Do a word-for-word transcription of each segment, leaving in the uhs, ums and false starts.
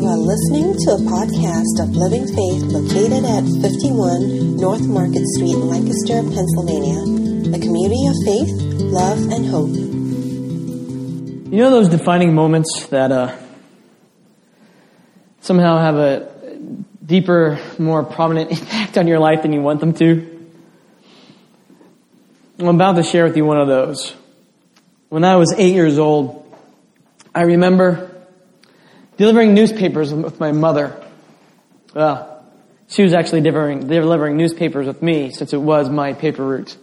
You are listening to a podcast of Living Faith located at fifty-one North Market Street, Lancaster, Pennsylvania. A community of faith, love, and hope. You know those defining moments that uh, somehow have a deeper, more prominent impact on your life than you want them to? I'm about to share with you one of those. When I was eight years old, I remember delivering newspapers with my mother. Well, she was actually delivering, delivering newspapers with me since it was my paper route.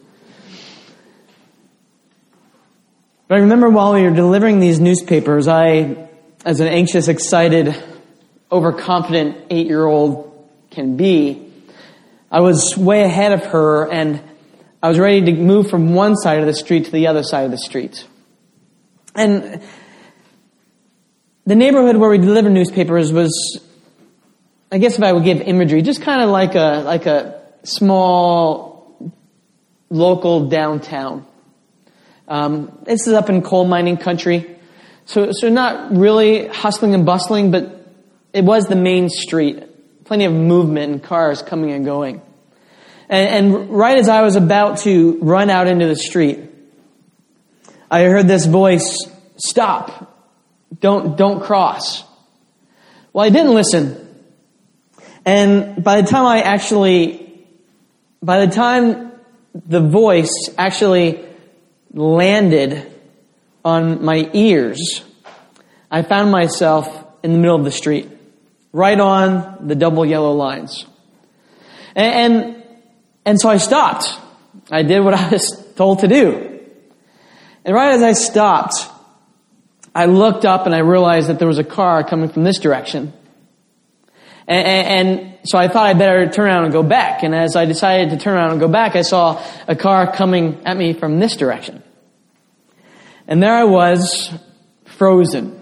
But I remember while we were delivering these newspapers, I, as an anxious, excited, overconfident eight-year-old can be, I was way ahead of her and I was ready to move from one side of the street to the other side of the street. And the neighborhood where we delivered newspapers was, I guess if I would give imagery, just kind of like a like a small local downtown. Um, this is up in coal mining country, so so not really hustling and bustling, but it was the main street. Plenty of movement and cars coming and going. And, and right as I was about to run out into the street, I heard this voice, "Stop. Don't, don't cross." Well, I didn't listen. And by the time I actually, by the time the voice actually landed on my ears, I found myself in the middle of the street, right on the double yellow lines. And, and, and so I stopped. I did what I was told to do. And right as I stopped, I looked up and I realized that there was a car coming from this direction. And, and, and so I thought I better turn around and go back. And as I decided to turn around and go back, I saw a car coming at me from this direction. And there I was, frozen.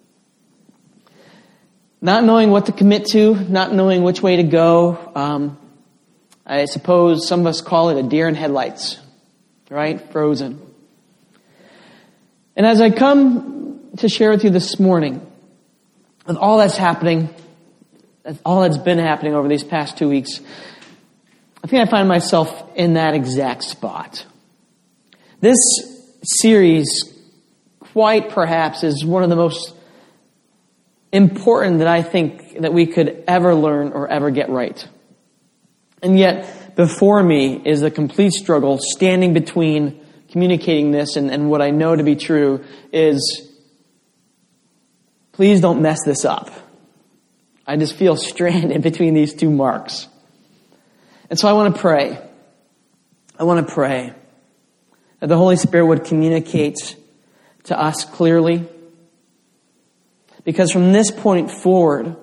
Not knowing what to commit to, not knowing which way to go. Um, I suppose some of us call it a deer in headlights, right? Frozen. And as I come to share with you this morning, with all that's happening, all that's been happening over these past two weeks, I think I find myself in that exact spot. This series, quite perhaps, is one of the most important that I think that we could ever learn or ever get right. And yet, before me is a complete struggle standing between communicating this and, and what I know to be true is, please don't mess this up. I just feel stranded between these two marks. And so I want to pray. I want to pray that the Holy Spirit would communicate to us clearly. Because from this point forward,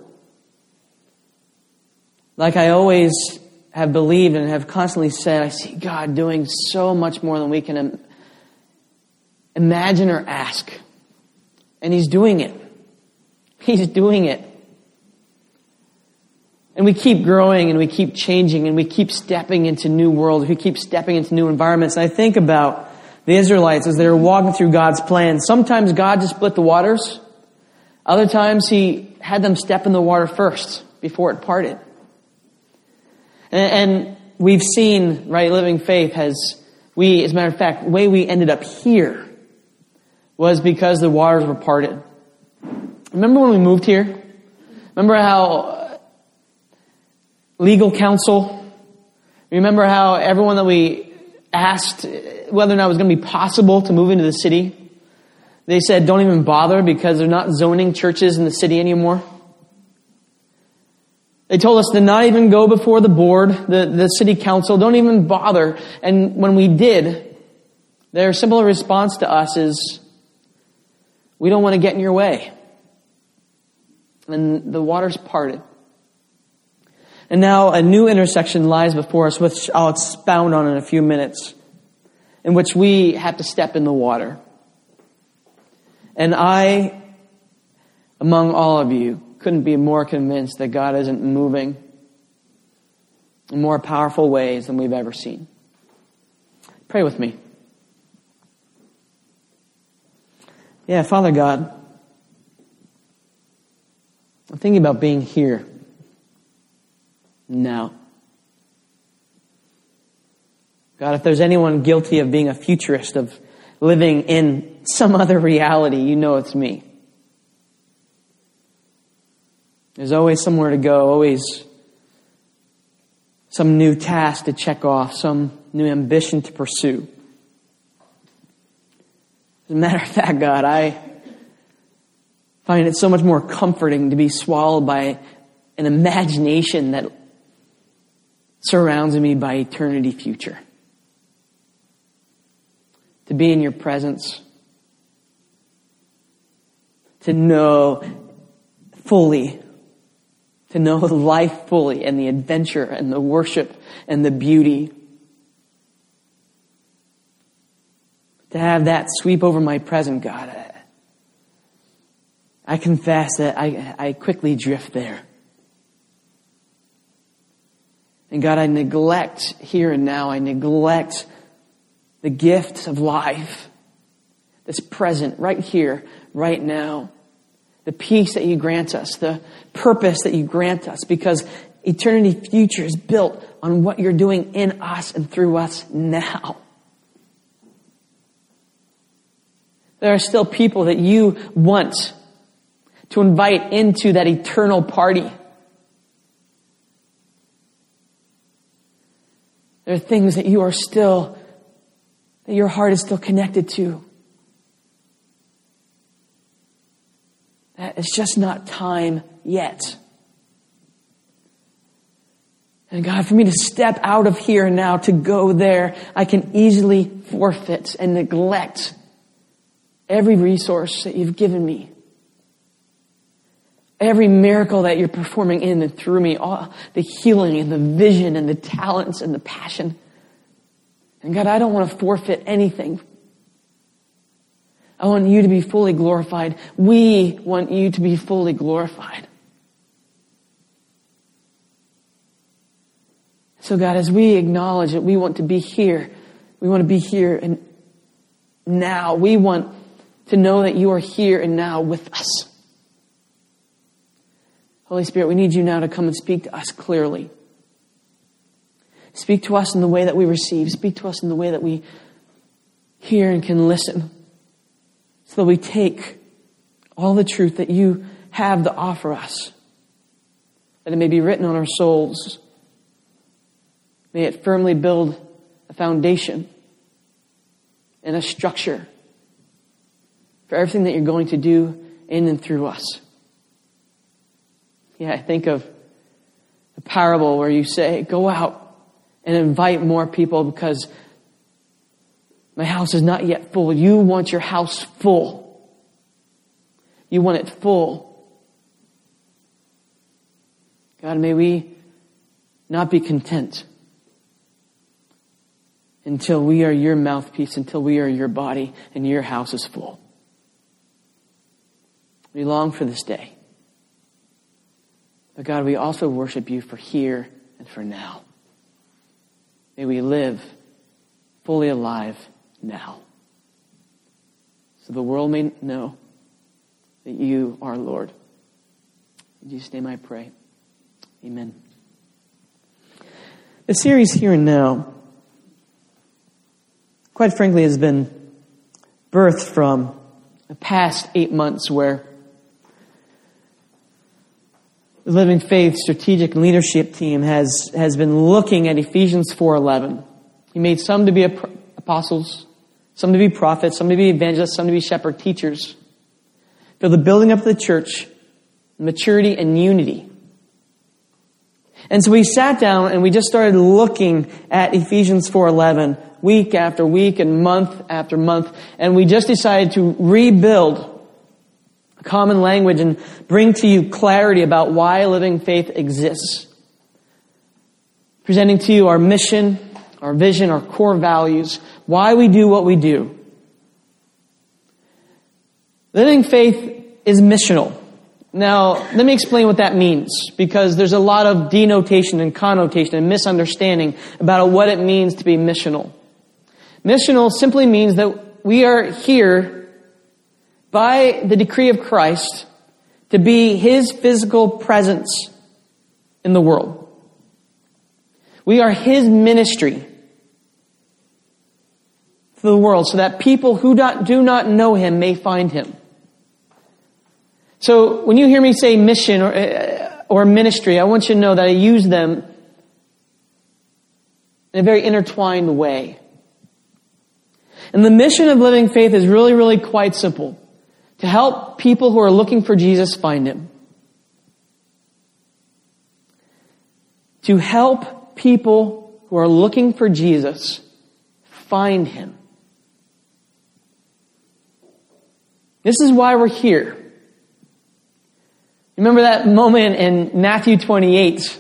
like I always have believed and have constantly said, I see God doing so much more than we can im- imagine or ask. And He's doing it. He's doing it. And we keep growing and we keep changing and we keep stepping into new worlds. We keep stepping into new environments. And I think about the Israelites as they were walking through God's plan. Sometimes God just split the waters. Other times He had them step in the water first before it parted. And, and we've seen, right, Living Faith has, we, as a matter of fact, the way we ended up here was because the waters were parted. Remember when we moved here? Remember how legal counsel, remember how everyone that we asked whether or not it was going to be possible to move into the city, they said don't even bother because they're not zoning churches in the city anymore. They told us to not even go before the board, the, the city council, don't even bother. And when we did, their simple response to us is, we don't want to get in your way. And the waters parted. And now a new intersection lies before us, which I'll expound on in a few minutes, in which we have to step in the water. And I, among all of you, couldn't be more convinced that God isn't moving in more powerful ways than we've ever seen. Pray with me. Yeah, Father God, I'm thinking about being here now. God, if there's anyone guilty of being a futurist, of living in some other reality, you know it's me. There's always somewhere to go, always some new task to check off, some new ambition to pursue. As a matter of fact, God, I find it so much more comforting to be swallowed by an imagination that surrounds me by eternity future. To be in your presence. To know fully. To know life fully and the adventure and the worship and the beauty. To have that sweep over my present, God. I, I confess that I, I quickly drift there. And God, I neglect here and now. I neglect the gift of life that's present right here, right now. The peace that you grant us, the purpose that you grant us, because eternity future is built on what you're doing in us and through us now. There are still people that you want to invite into that eternal party. There are things that you are still, that your heart is still connected to. That it's just not time yet. And God, for me to step out of here and now to go there, I can easily forfeit and neglect every resource that you've given me. Every miracle that you're performing in and through me, all the healing and the vision and the talents and the passion. And God, I don't want to forfeit anything. I want you to be fully glorified. We want you to be fully glorified. So God, as we acknowledge that we want to be here, we want to be here and now. We want to know that you are here and now with us. Holy Spirit, we need you now to come and speak to us clearly. Speak to us in the way that we receive. Speak to us in the way that we hear and can listen. So that we take all the truth that you have to offer us. That it may be written on our souls. May it firmly build a foundation and a structure for everything that you're going to do in and through us. Yeah, I think of the parable where you say, go out and invite more people because my house is not yet full. You want your house full. You want it full. God, may we not be content until we are your mouthpiece, until we are your body and your house is full. We long for this day. But God, we also worship you for here and for now. May we live fully alive now. So the world may know that you are Lord. In Jesus' name I pray. Amen. The series Here and Now, quite frankly, has been birthed from the past eight months where the Living Faith Strategic Leadership Team has, has been looking at Ephesians four eleven. He made some to be apostles, some to be prophets, some to be evangelists, some to be shepherd teachers. For the building up of the church, maturity and unity. And so we sat down and we just started looking at Ephesians four eleven week after week and month after month. And we just decided to rebuild a common language and bring to you clarity about why Living Faith exists. Presenting to you our mission, our vision, our core values, why we do what we do. Living Faith is missional. Now, let me explain what that means, because there's a lot of denotation and connotation and misunderstanding about what it means to be missional. Missional simply means that we are here by the decree of Christ to be His physical presence in the world. We are His ministry to the world so that people who do not know Him may find Him. So when you hear me say mission or, or ministry, I want you to know that I use them in a very intertwined way. And the mission of Living Faith is really, really quite simple. To help people who are looking for Jesus find Him. To help people who are looking for Jesus find Him. This is why we're here. Remember that moment in Matthew twenty-eight,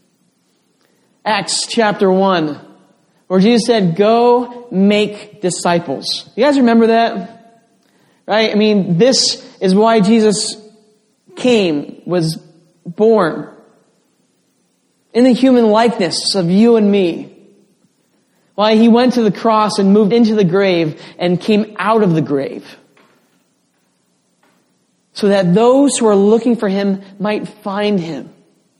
Acts chapter one, where Jesus said, go make disciples. You guys remember that? Right? I mean, this is why Jesus came, was born, in the human likeness of you and me. Why He went to the cross and moved into the grave and came out of the grave. So that those who are looking for Him might find Him.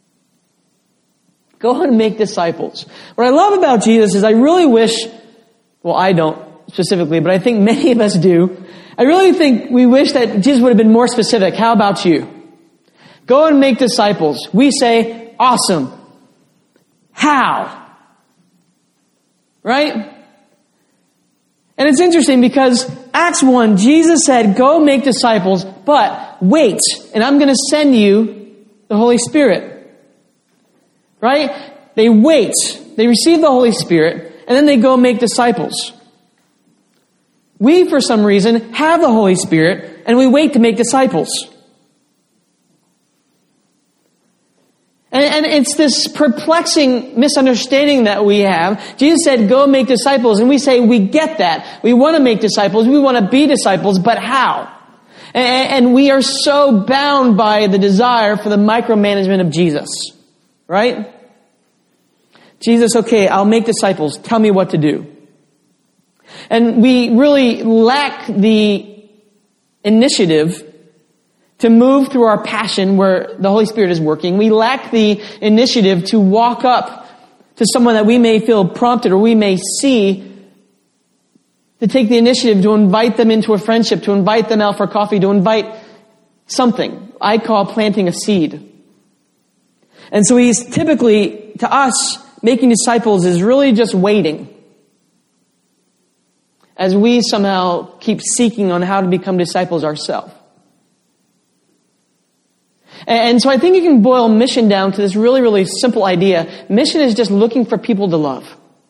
Go and make disciples. What I love about Jesus is I really wish, well, I don't specifically, but I think many of us do. I really think we wish that Jesus would have been more specific. How about you? Go and make disciples. We say, awesome. How? Right? And it's interesting because Acts one, Jesus said, go make disciples, but wait, and I'm going to send you the Holy Spirit. Right? They wait. They receive the Holy Spirit, and then they go make disciples. We, for some reason, have the Holy Spirit, and we wait to make disciples. And, and it's this perplexing misunderstanding that we have. Jesus said, go make disciples. And we say, we get that. We want to make disciples. We want to be disciples, but how? And, and we are so bound by the desire for the micromanagement of Jesus. Right? Jesus, okay, I'll make disciples. Tell me what to do. And we really lack the initiative to move through our passion where the Holy Spirit is working. We lack the initiative to walk up to someone that we may feel prompted or we may see, to take the initiative to invite them into a friendship, to invite them out for coffee, to invite something. I call planting a seed. And so he's typically, to us, making disciples is really just waiting. As we somehow keep seeking on how to become disciples ourselves. And so I think you can boil mission down to this really, really simple idea. Mission is just looking for people to love.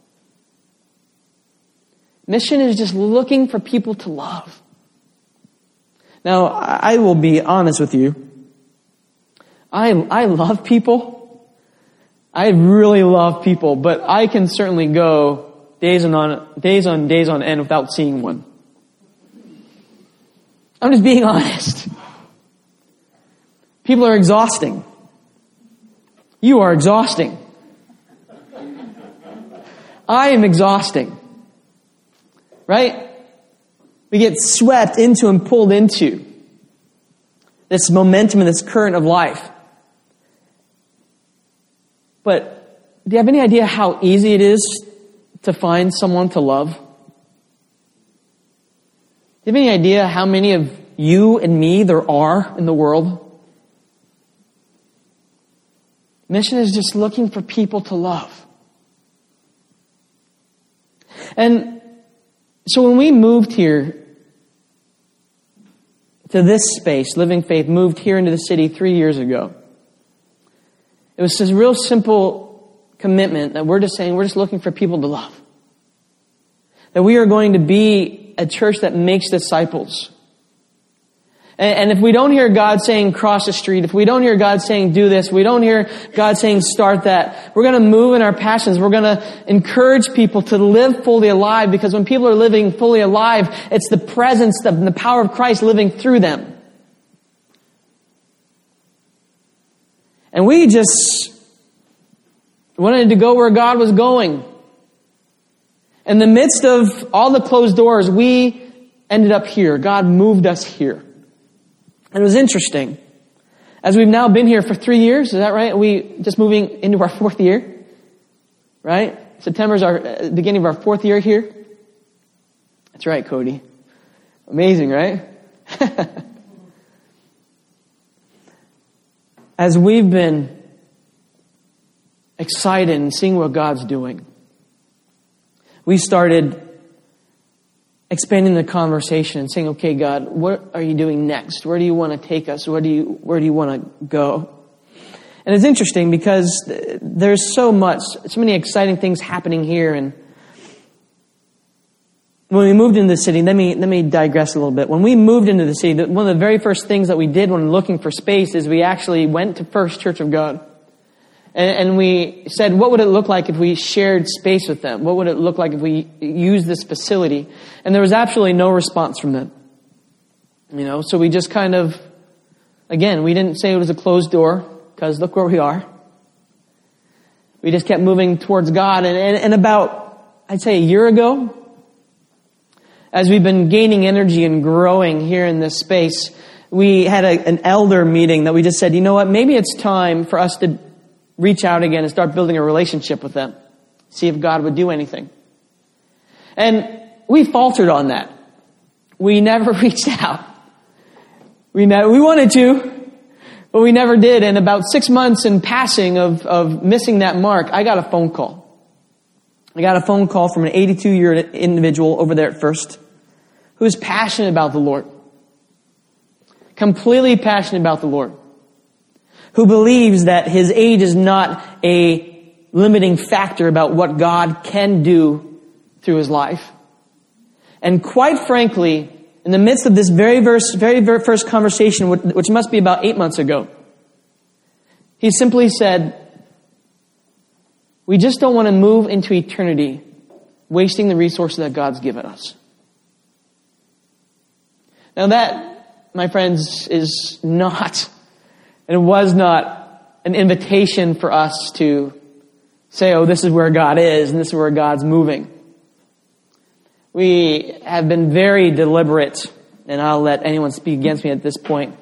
Mission is just looking for people to love. Now, I will be honest with you. I, I love people. I really love people, but I can certainly go days on, days on days on end without seeing one. I'm just being honest. People are exhausting. You are exhausting. I am exhausting. Right? We get swept into and pulled into this momentum and this current of life. But do you have any idea how easy it is to find someone to love? Do you have any idea how many of you and me there are in the world? Mission is just looking for people to love. And so when we moved here to this space, Living Faith moved here into the city three years ago. It was this real simple commitment that we're just saying we're just looking for people to love. That we are going to be a church that makes disciples. And if we don't hear God saying cross the street, if we don't hear God saying do this, we don't hear God saying start that, we're going to move in our passions. We're going to encourage people to live fully alive, because when people are living fully alive, it's the presence of the power of Christ living through them. And we just wanted to go where God was going. In the midst of all the closed doors, we ended up here. God moved us here. And it was interesting. As we've now been here for three years, is that right? Are we just moving into our fourth year? Right? September's our uh, beginning of our fourth year here. That's right, Cody. Amazing, right? As we've been excited and seeing what God's doing, we started expanding the conversation and saying, okay, God, what are you doing next? Where do you want to take us? Where do you, where do you want to go? And it's interesting because there's so much, so many exciting things happening here. And when we moved into the city, let me, let me digress a little bit. When we moved into the city, one of the very first things that we did when looking for space is we actually went to First Church of God. And, and we said, what would it look like if we shared space with them? What would it look like if we used this facility? And there was absolutely no response from them. You know, so we just kind of, again, we didn't say it was a closed door, because look where we are. We just kept moving towards God. And, and, and about, I'd say a year ago, as we've been gaining energy and growing here in this space, we had a, an elder meeting that we just said, you know what, maybe it's time for us to reach out again and start building a relationship with them. See if God would do anything. And we faltered on that. We never reached out. We never, we wanted to, but we never did. And about six months in passing of, of missing that mark, I got a phone call. I got a phone call from an eighty-two-year individual over there at First who is passionate about the Lord. Completely passionate about the Lord. Who believes that his age is not a limiting factor about what God can do through his life. And quite frankly, in the midst of this very, verse, very, very first conversation, which must be about eight months ago, he simply said, we just don't want to move into eternity wasting the resources that God's given us. Now that, my friends, is not... And it was not an invitation for us to say, oh, this is where God is and this is where God's moving. We have been very deliberate, and I'll let anyone speak against me at this point,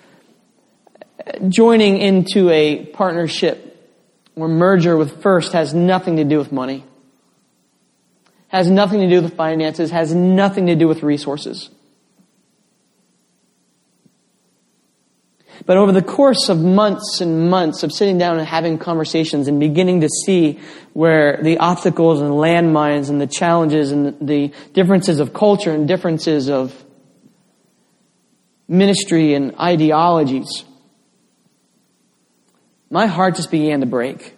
joining into a partnership or merger with First has nothing to do with money. Has nothing to do with finances, has nothing to do with resources. But over the course of months and months of sitting down and having conversations and beginning to see where the obstacles and landmines and the challenges and the differences of culture and differences of ministry and ideologies, my heart just began to break.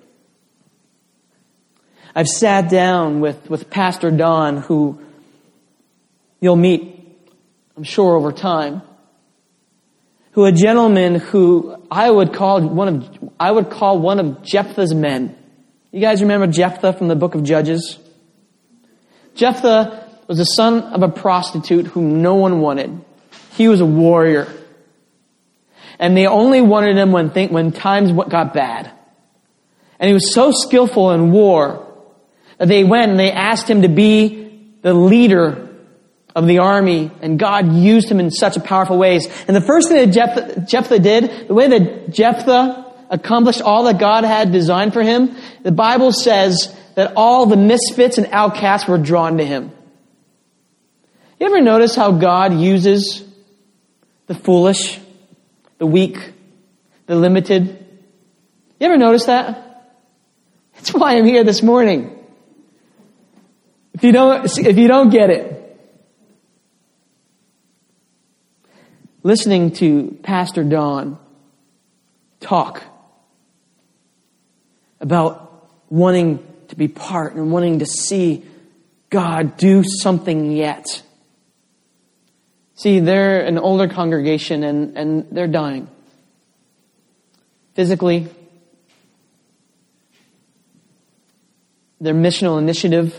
I've sat down with, with Pastor Don, who you'll meet, I'm sure, over time. Who a gentleman who I would call one of I would call one of Jephthah's men. You guys remember Jephthah from the book of Judges? Jephthah was the son of a prostitute whom no one wanted. He was a warrior. And they only wanted him when think, when times got bad. And he was so skillful in war that they went and they asked him to be the leader of the army, and God used him in such a powerful ways. And the first thing that Jephthah, Jephthah did, the way that Jephthah accomplished all that God had designed for him, the Bible says that all the misfits and outcasts were drawn to him. You ever notice how God uses the foolish, the weak, the limited? You ever notice that? That's why I'm here this morning. If you don't, if you don't get it, listening to Pastor Don talk about wanting to be part and wanting to see God do something yet. See, they're an older congregation and, and they're dying. Physically, their missional initiative.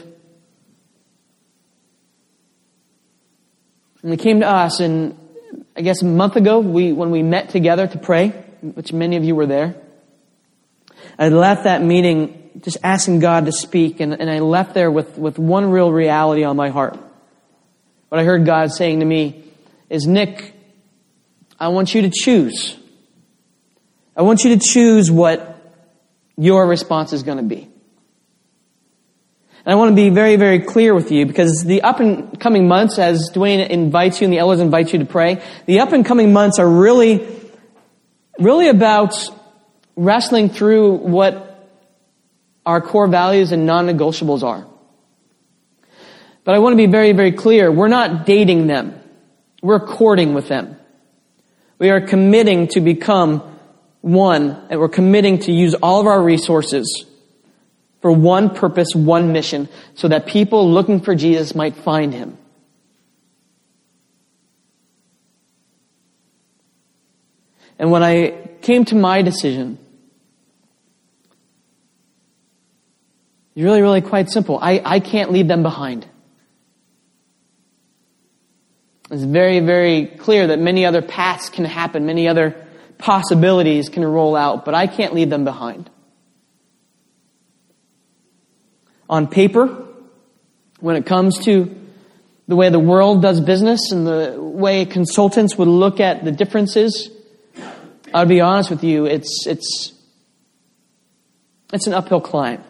And they came to us, and I guess a month ago, we when we met together to pray, which many of you were there, I left that meeting just asking God to speak, and, and I left there with, with one real reality on my heart. What I heard God saying to me is, Nick, I want you to choose. I want you to choose what your response is going to be. And I want to be very, very clear with you, because the up and coming months, as Dwayne invites you and the elders invite you to pray, the up and coming months are really, really about wrestling through what our core values and non-negotiables are. But I want to be very, very clear. We're not dating them. We're courting with them. We are committing to become one, and we're committing to use all of our resources for one purpose, one mission, so that people looking for Jesus might find him. And when I came to my decision, it's really, really quite simple. I, I can't leave them behind. It's very, very clear that many other paths can happen, many other possibilities can roll out, but I can't leave them behind. On paper, when it comes to the way the world does business and the way consultants would look at the differences, I'll be honest with you, it's it's it's an uphill climb.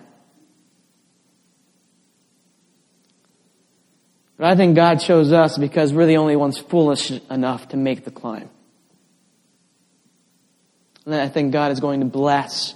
But I think God chose us because we're the only ones foolish enough to make the climb. And I think God is going to bless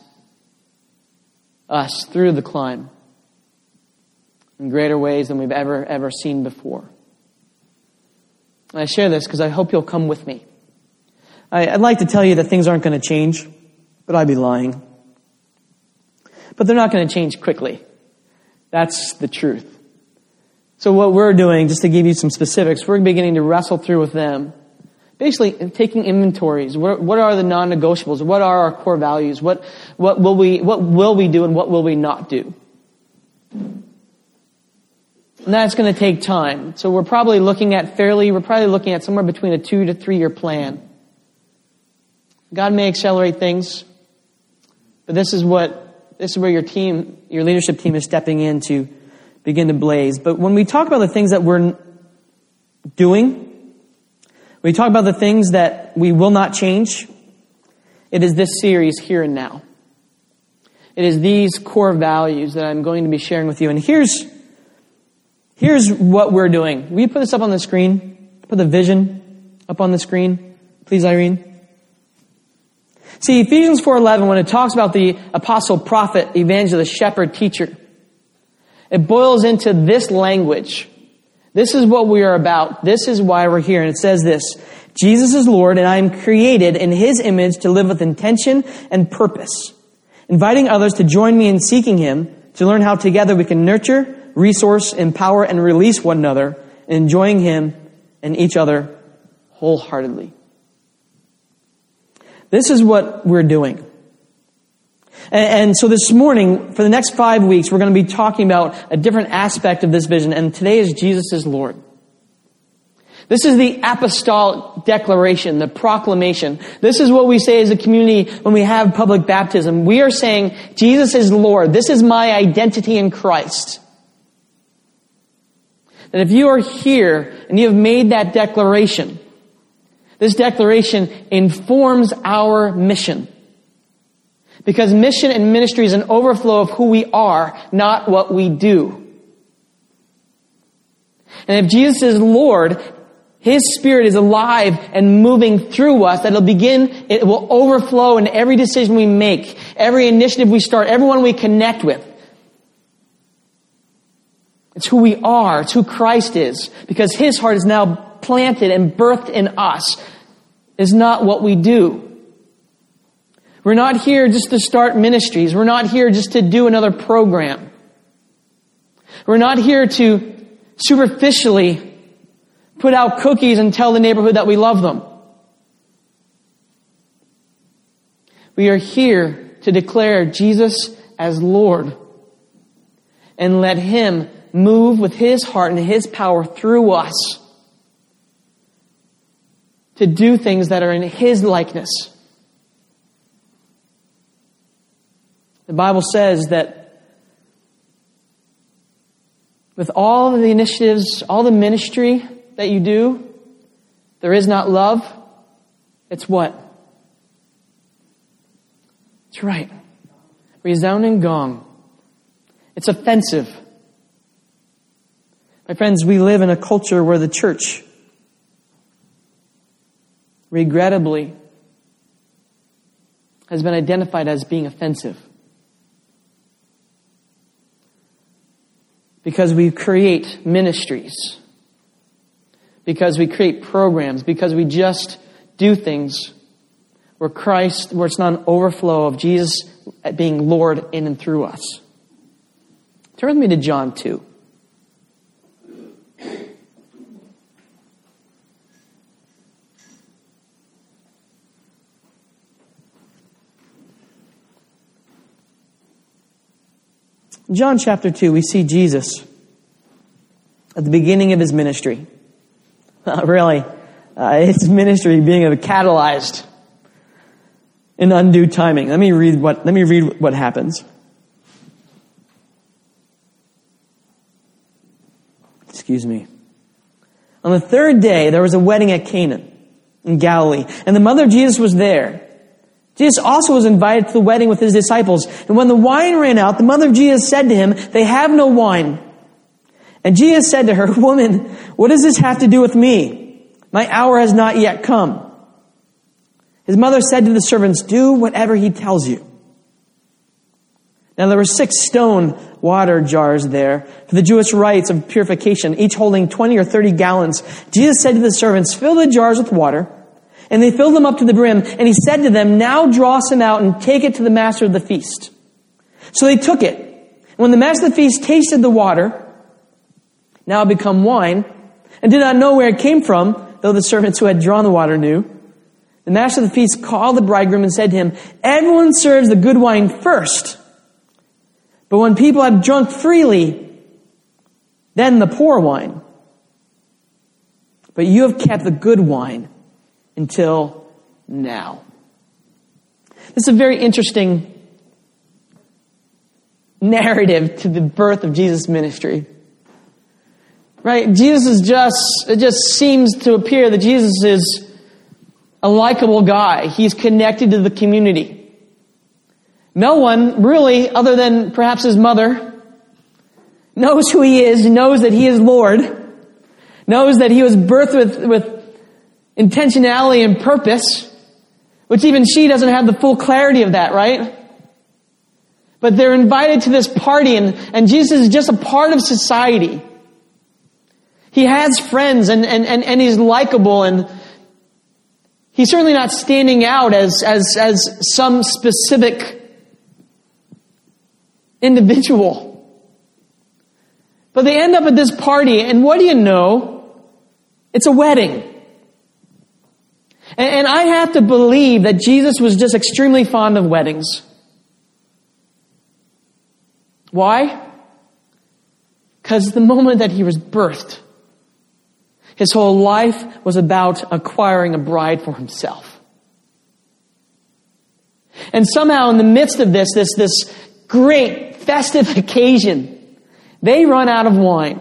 us through the climb in greater ways than we've ever, ever seen before. And I share this because I hope you'll come with me. I, I'd like to tell you that things aren't going to change, but I'd be lying. But they're not going to change quickly. That's the truth. So what we're doing, just to give you some specifics, we're beginning to wrestle through with them. Basically, taking inventories. What, what are the non-negotiables? What are our core values? What, what will we, what will we do and what will we not do? And that's going to take time. So we're probably looking at fairly, we're probably looking at somewhere between a two to three year plan. God may accelerate things, but this is what, this is where your team, your leadership team is stepping in to begin to blaze. But when we talk about the things that we're doing, we talk about the things that we will not change, it is this series, Here and Now. It is these core values that I'm going to be sharing with you. And here's, here's what we're doing. Will you put this up on the screen? Put the vision up on the screen, please, Irene. See, Ephesians four eleven, when it talks about the apostle, prophet, evangelist, shepherd, teacher, it boils into this language. This is what we are about. This is why we're here. And it says this: Jesus is Lord, and I am created in his image to live with intention and purpose, inviting others to join me in seeking him, to learn how together we can nurture, resource, empower, and release one another, enjoying him and each other wholeheartedly. This is what we're doing. And, and so this morning, for the next five weeks, we're going to be talking about a different aspect of this vision. And today is Jesus is Lord. This is the apostolic declaration, the proclamation. This is what we say as a community when we have public baptism. We are saying, Jesus is Lord. This is my identity in Christ. That if you are here and you have made that declaration, this declaration informs our mission. Because mission and ministry is an overflow of who we are, not what we do. And if Jesus is Lord, his Spirit is alive and moving through us, that it'll begin, it will overflow in every decision we make, every initiative we start, everyone we connect with. It's who we are. It's who Christ is. Because his heart is now planted and birthed in us. Is not what we do. We're not here just to start ministries. We're not here just to do another program. We're not here to superficially put out cookies and tell the neighborhood that we love them. We are here to declare Jesus as Lord and let him move with his heart and his power through us to do things that are in his likeness. The Bible says that with all of the initiatives, all the ministry that you do, there is not love. It's what? That's right. Resounding gong. It's offensive. My friends, we live in a culture where the church, regrettably, has been identified as being offensive. Because we create ministries. Because we create programs. Because we just do things where Christ, where it's not an overflow of Jesus being Lord in and through us. Turn with me to John two. In John chapter two, we see Jesus at the beginning of his ministry. Uh, really, uh, his ministry being catalyzed in undue timing. Let me read what. Let me read what happens. Excuse me. On the third day, there was a wedding at Cana in Galilee, and the mother of Jesus was there. Jesus also was invited to the wedding with his disciples. And when the wine ran out, the mother of Jesus said to him, "They have no wine." And Jesus said to her, "Woman, what does this have to do with me? My hour has not yet come." His mother said to the servants, "Do whatever he tells you." Now there were six stone water jars there for the Jewish rites of purification, each holding twenty or thirty gallons. Jesus said to the servants, "Fill the jars with water." And they filled them up to the brim. And he said to them, "Now draw some out and take it to the master of the feast." So they took it. And when the master of the feast tasted the water, now become wine, and did not know where it came from, though the servants who had drawn the water knew, the master of the feast called the bridegroom and said to him, "Everyone serves the good wine first. But when people have drunk freely, then the poor wine. But you have kept the good wine until now." This is a very interesting narrative to the birth of Jesus' ministry. Right? Jesus is just, it just seems to appear that Jesus is a likable guy. He's connected to the community. No one really, other than perhaps his mother, knows who he is, knows that he is Lord, knows that he was birthed with, with intentionality and purpose, which even she doesn't have the full clarity of that, right? But they're invited to this party, and, and Jesus is just a part of society. He has friends, and, and, and, and he's likable, and he's certainly not standing out as, as, as some specific individual. But they end up at this party, and what do you know? It's a wedding. And, and I have to believe that Jesus was just extremely fond of weddings. Why? Because the moment that he was birthed, his whole life was about acquiring a bride for himself. And somehow in the midst of this, this, this great festive occasion, they run out of wine.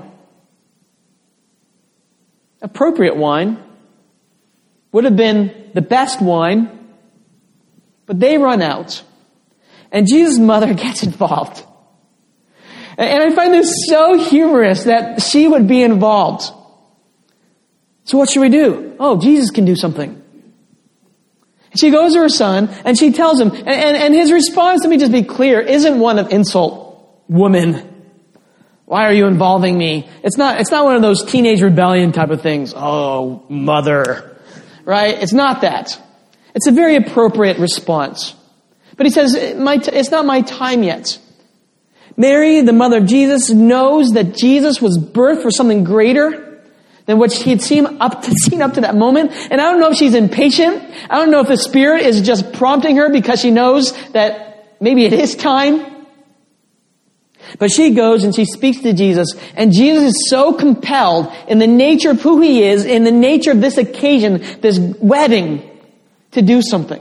Appropriate wine. Would have been the best wine. But they run out. And Jesus' mother gets involved. And I find this so humorous that she would be involved. So what should we do? Oh, Jesus can do something. She goes to her son and she tells him, and, and, and his response, let me just be clear, isn't one of insult. Woman, why are you involving me? It's not, it's not one of those teenage rebellion type of things. Oh, mother. Right? It's not that. It's a very appropriate response. But he says, my t- it's not my time yet. Mary, the mother of Jesus, knows that Jesus was birthed for something greater than what she had seen up to, seen up to that moment. And I don't know if she's impatient. I don't know if the Spirit is just prompting her because she knows that maybe it is time. But she goes and she speaks to Jesus. And Jesus is so compelled in the nature of who he is, in the nature of this occasion, this wedding, to do something.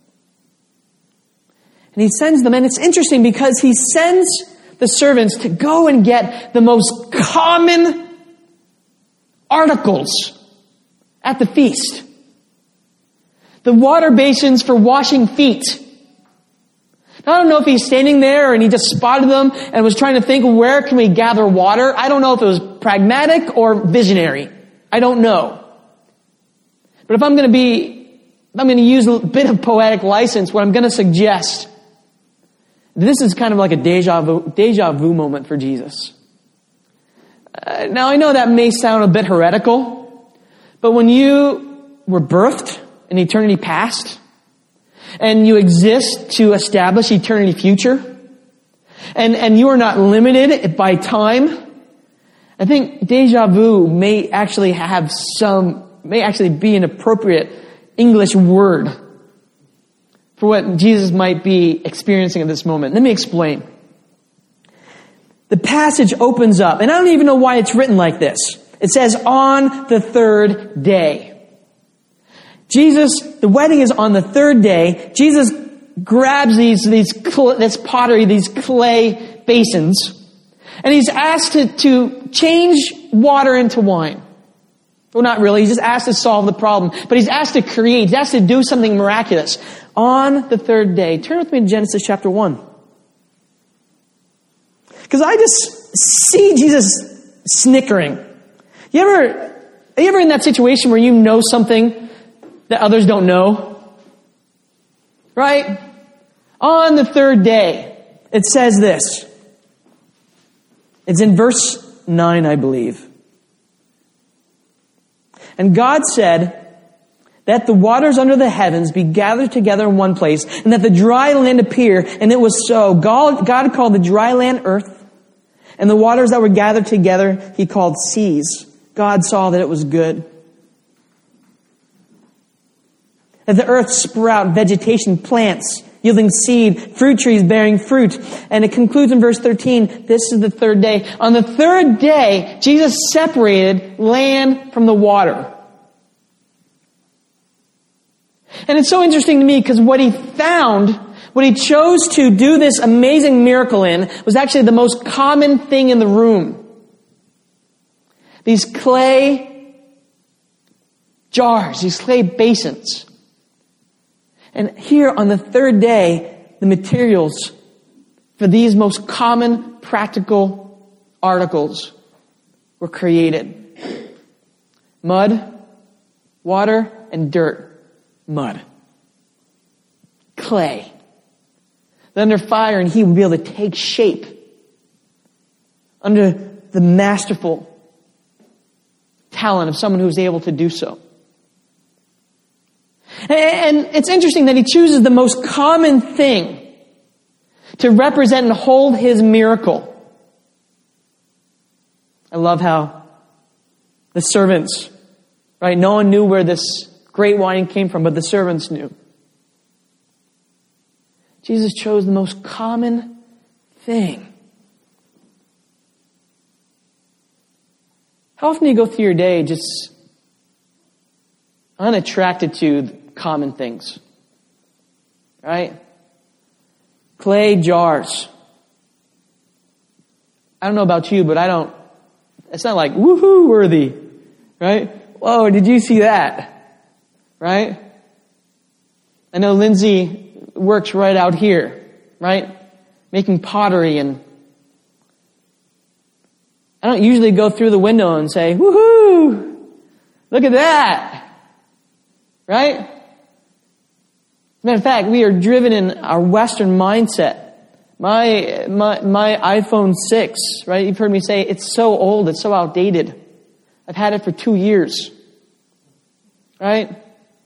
And he sends them. And it's interesting because he sends the servants to go and get the most common articles at the feast. The water basins for washing feet. I don't know if he's standing there and he just spotted them and was trying to think, where can we gather water? I don't know if it was pragmatic or visionary. I don't know. But if I'm going to be, if I'm going to use a bit of poetic license, what I'm going to suggest, this is kind of like a deja vu, deja vu moment for Jesus. Uh, now I know that may sound a bit heretical, but when you were birthed in eternity past, and you exist to establish eternity future, and, and you are not limited by time, I think deja vu may actually have some, may actually be an appropriate English word for what Jesus might be experiencing at this moment. Let me explain. The passage opens up, and I don't even know why it's written like this. It says, on the third day. Jesus, the wedding is on the third day. Jesus grabs these, these, this pottery, these clay basins, and he's asked to, to change water into wine. Well, not really. He's just asked to solve the problem, but he's asked to create. He's asked to do something miraculous. On the third day. Turn with me to Genesis chapter one. Because I just see Jesus snickering. You ever, are you ever in that situation where you know something that others don't know? Right? On the third day, it says this. It's in verse nine, I believe. And God said, that the waters under the heavens be gathered together in one place, and that the dry land appear, and it was so. God, God called the dry land earth, and the waters that were gathered together he called seas. God saw that it was good. That the earth sprout vegetation, plants, yielding seed, fruit trees bearing fruit. And it concludes in verse thirteen, this is the third day. On the third day, Jesus separated land from the water. And it's so interesting to me because what he found, what he chose to do this amazing miracle in, was actually the most common thing in the room. These clay jars, these clay basins. And here on the third day, the materials for these most common practical articles were created. Mud, water, and dirt. Mud. Clay. Then under fire, and he would be able to take shape under the masterful talent of someone who was able to do so. And it's interesting that he chooses the most common thing to represent and hold his miracle. I love how the servants, right? No one knew where this great wine came from, but the servants knew. Jesus chose the most common thing. How often do you go through your day just unattracted to common things? Right? Clay jars. I don't know about you, but I don't, it's not like woohoo worthy. Right? Whoa, did you see that? Right? I know Lindsay works right out here, right? Making pottery, and I don't usually go through the window and say, woohoo! Look at that! Right? As a matter of fact, we are driven in our Western mindset. My, my, my iPhone six, right? You've heard me say it's so old, it's so outdated. I've had it for two years. Right?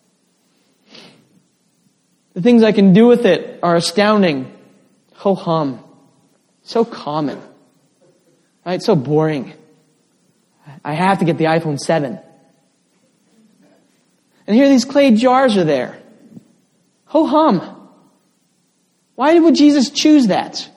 The things I can do with it are astounding. Ho hum. So common. Right? So boring. I have to get the iPhone seven. And here these clay jars are there. Ho hum. Why would Jesus choose that?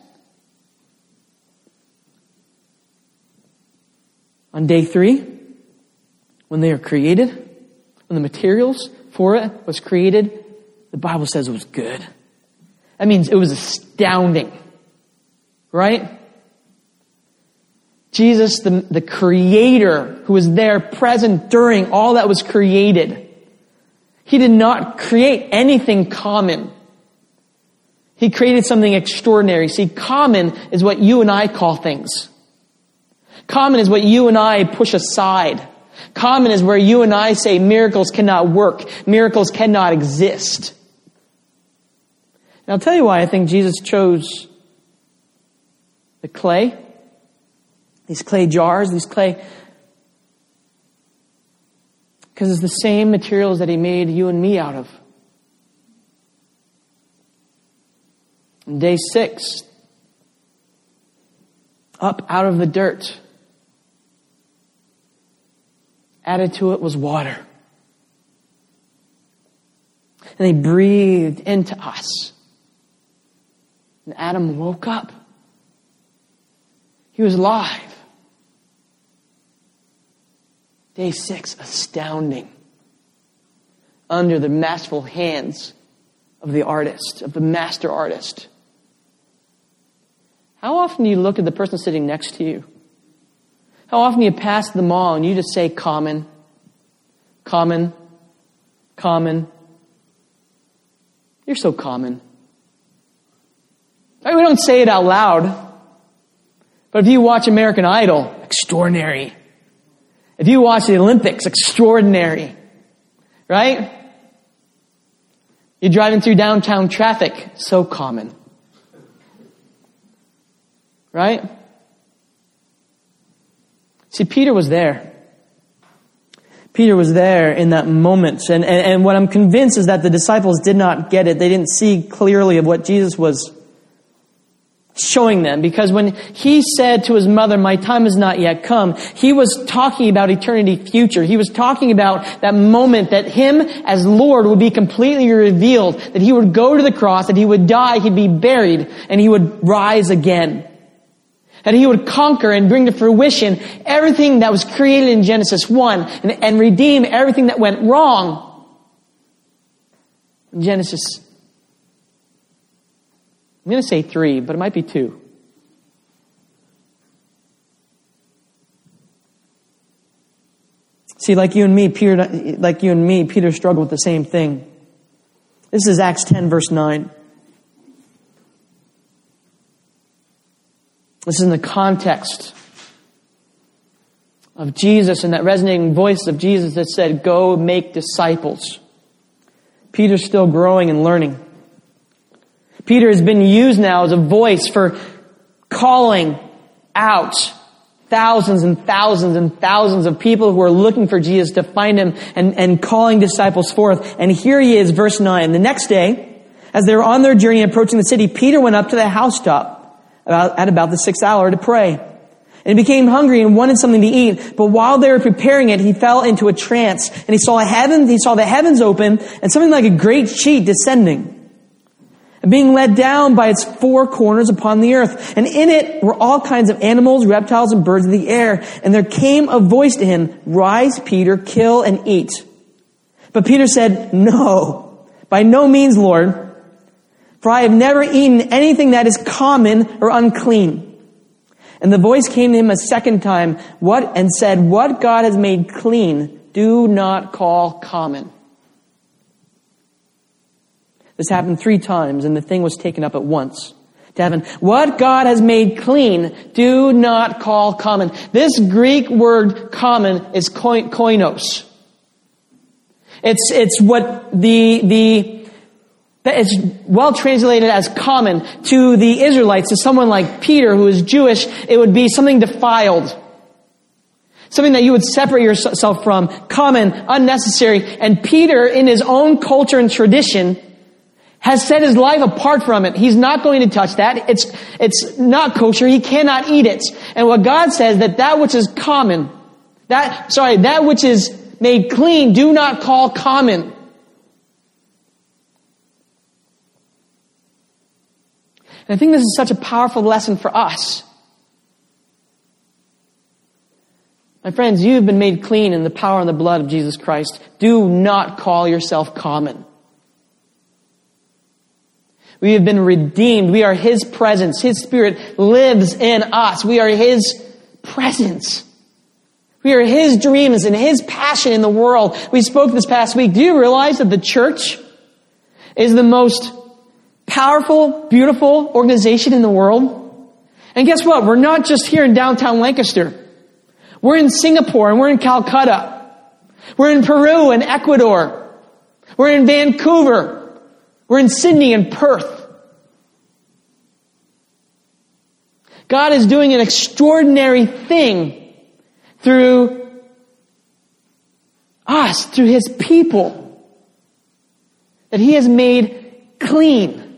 On day three, when they are created, when the materials for it was created, the Bible says it was good. That means it was astounding. Right? Jesus, the, the creator who was there present during all that was created, he did not create anything common. He created something extraordinary. See, common is what you and I call things. Common is what you and I push aside. Common is where you and I say miracles cannot work. Miracles cannot exist. And I'll tell you why I think Jesus chose the clay, these clay jars, these clay, because it's the same materials that he made you and me out of. On day six, up out of the dirt, added to it was water. And he breathed into us. And Adam woke up. He was alive. Day six, astounding. Under the masterful hands of the artist, of the master artist. How often do you look at the person sitting next to you? How often do you pass the mall and you just say common, common, common? You're so common. Right? We don't say it out loud. But if you watch American Idol, extraordinary. If you watch the Olympics, extraordinary. Right? You're driving through downtown traffic, so common. Right? See, Peter was there. Peter was there in that moment. And, and, and what I'm convinced is that the disciples did not get it. They didn't see clearly of what Jesus was showing them. Because when he said to his mother, my time has not yet come, he was talking about eternity future. He was talking about that moment that him as Lord would be completely revealed. That he would go to the cross, that he would die, he'd be buried, and he would rise again. That he would conquer and bring to fruition everything that was created in Genesis one and, and redeem everything that went wrong in Genesis. I'm going to say three, but it might be two. See, like you and me, Peter, like you and me, Peter struggled with the same thing. This is Acts ten, verse nine. This is in the context of Jesus and that resonating voice of Jesus that said, go make disciples. Peter's still growing and learning. Peter has been used now as a voice for calling out thousands and thousands and thousands of people who are looking for Jesus to find him and, and calling disciples forth. And here he is, verse nine. The next day, as they were on their journey approaching the city, Peter went up to the housetop About, at about the sixth hour to pray. And he became hungry and wanted something to eat. But while they were preparing it, he fell into a trance. And he saw a heaven, he saw the heavens open and something like a great sheet descending. And being let down by its four corners upon the earth. And in it were all kinds of animals, reptiles, and birds of the air. And there came a voice to him, rise, Peter, kill and eat. But Peter said, no, by no means, Lord. For I have never eaten anything that is common or unclean. And the voice came to him a second time, what, and said, what God has made clean, do not call common. This happened three times, and the thing was taken up at once. To heaven, what God has made clean, do not call common. This Greek word common is koinos. It's, it's what the, the, It's well translated as common to the Israelites, to someone like Peter who is Jewish. It would be something defiled. Something that you would separate yourself from. Common, unnecessary. And Peter, in his own culture and tradition, has set his life apart from it. He's not going to touch that. It's, it's not kosher. He cannot eat it. And what God says, that that which is common, that, sorry, that which is made clean, do not call common. And I think this is such a powerful lesson for us. My friends, you have been made clean in the power and the blood of Jesus Christ. Do not call yourself common. We have been redeemed. We are His presence. His Spirit lives in us. We are His presence. We are His dreams and His passion in the world. We spoke this past week. Do you realize that the church is the most powerful, beautiful organization in the world. And guess what? We're not just here in downtown Lancaster. We're in Singapore and we're in Calcutta. We're in Peru and Ecuador. We're in Vancouver. We're in Sydney and Perth. God is doing an extraordinary thing through us, through His people, that He has made clean.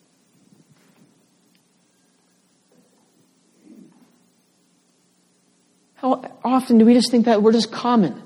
How often do we just think that we're just common?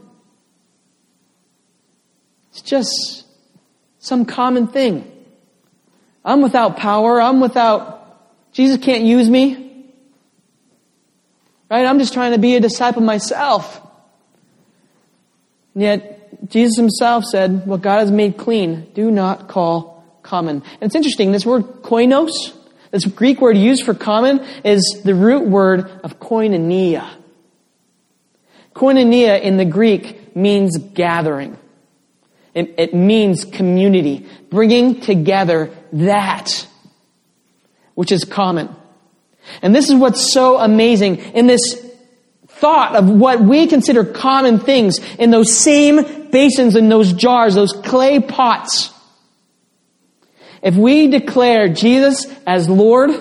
It's just some common thing. I'm without power. I'm without, Jesus can't use me. Right? I'm just trying to be a disciple myself. And yet, Jesus Himself said, what God has made clean, do not call common. And it's interesting, this word koinos, this Greek word used for common, is the root word of koinonia. Koinonia in the Greek means gathering. It, it means community, bringing together that which is common. And this is what's so amazing in this thought of what we consider common things in those same basins, in those jars, those clay pots. If we declare Jesus as Lord,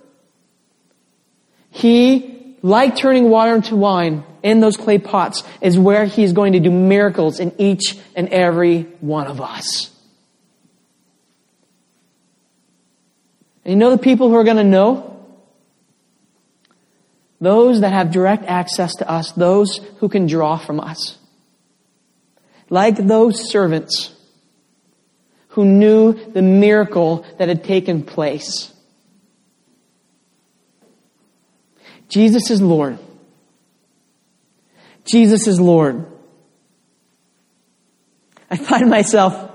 He, like turning water into wine in those clay pots, is where He's going to do miracles in each and every one of us. And you know the people who are going to know? Those that have direct access to us, those who can draw from us. Like those servants who knew the miracle that had taken place. Jesus is Lord. Jesus is Lord. I find myself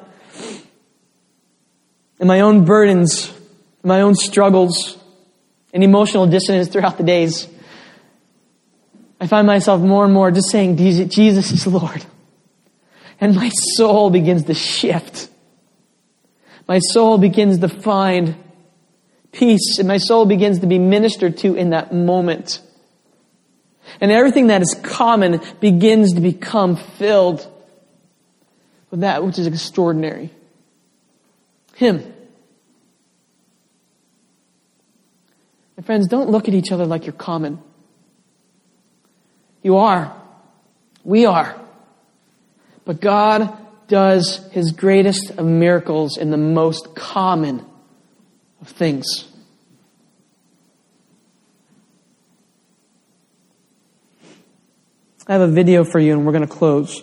in my own burdens, in my own struggles, and emotional dissonance throughout the days. I find myself more and more just saying, Jesus is Lord. And my soul begins to shift. My soul begins to find peace, and my soul begins to be ministered to in that moment. And everything that is common begins to become filled with that which is extraordinary. Him. My friends, don't look at each other like you're common. You are. We are. But God does His greatest of miracles in the most common of things. I have a video for you and we're going to close.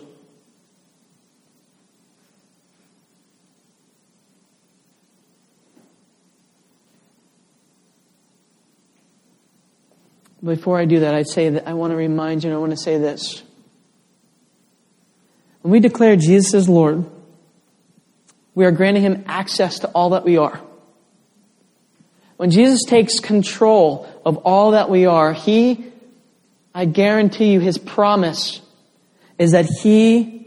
Before I do that, I'd say that I want to remind you, and I want to say this. When we declare Jesus as Lord, we are granting Him access to all that we are. When Jesus takes control of all that we are, He, I guarantee you, His promise is that He,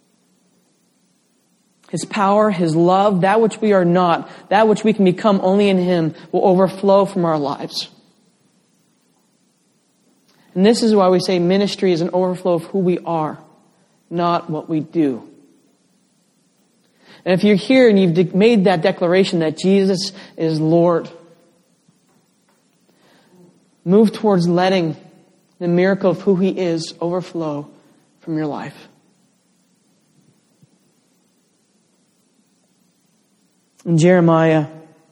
His power, His love, that which we are not, that which we can become only in Him, will overflow from our lives. And this is why we say ministry is an overflow of who we are, not what we do. And if you're here and you've de- made that declaration that Jesus is Lord, move towards letting the miracle of who He is overflow from your life. In Jeremiah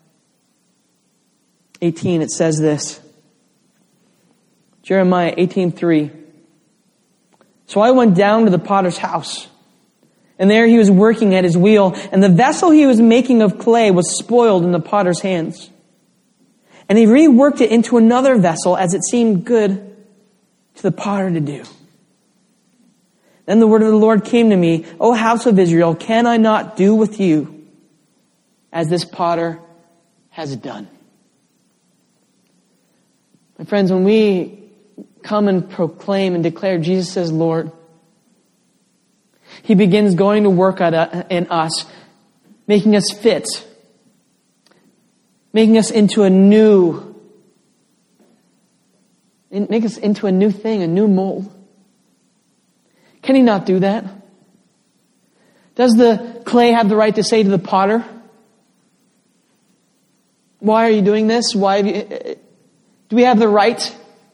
eighteen, it says this. Jeremiah eighteen three. So I went down to the potter's house, and there he was working at his wheel, and the vessel he was making of clay was spoiled in the potter's hands. And he reworked it into another vessel as it seemed good to the potter to do. Then the word of the Lord came to me, O house of Israel, can I not do with you as this potter has done? My friends, when we come and proclaim and declare Jesus as Lord, He begins going to work in us, making us fit, making us into a new, make us into a new thing, a new mold. Can he not do that? Does the clay have the right to say to the potter, why are you doing this? Why have you, do we have the right?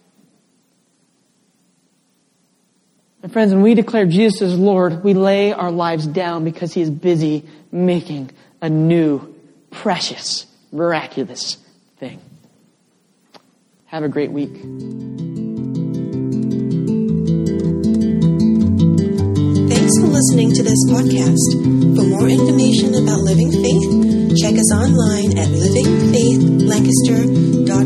My friends, when we declare Jesus as Lord, we lay our lives down because he is busy making a new, precious, miraculous thing. Have a great week. Thanks for listening to this podcast. For more information about Living Faith, check us online at living faith lancaster dot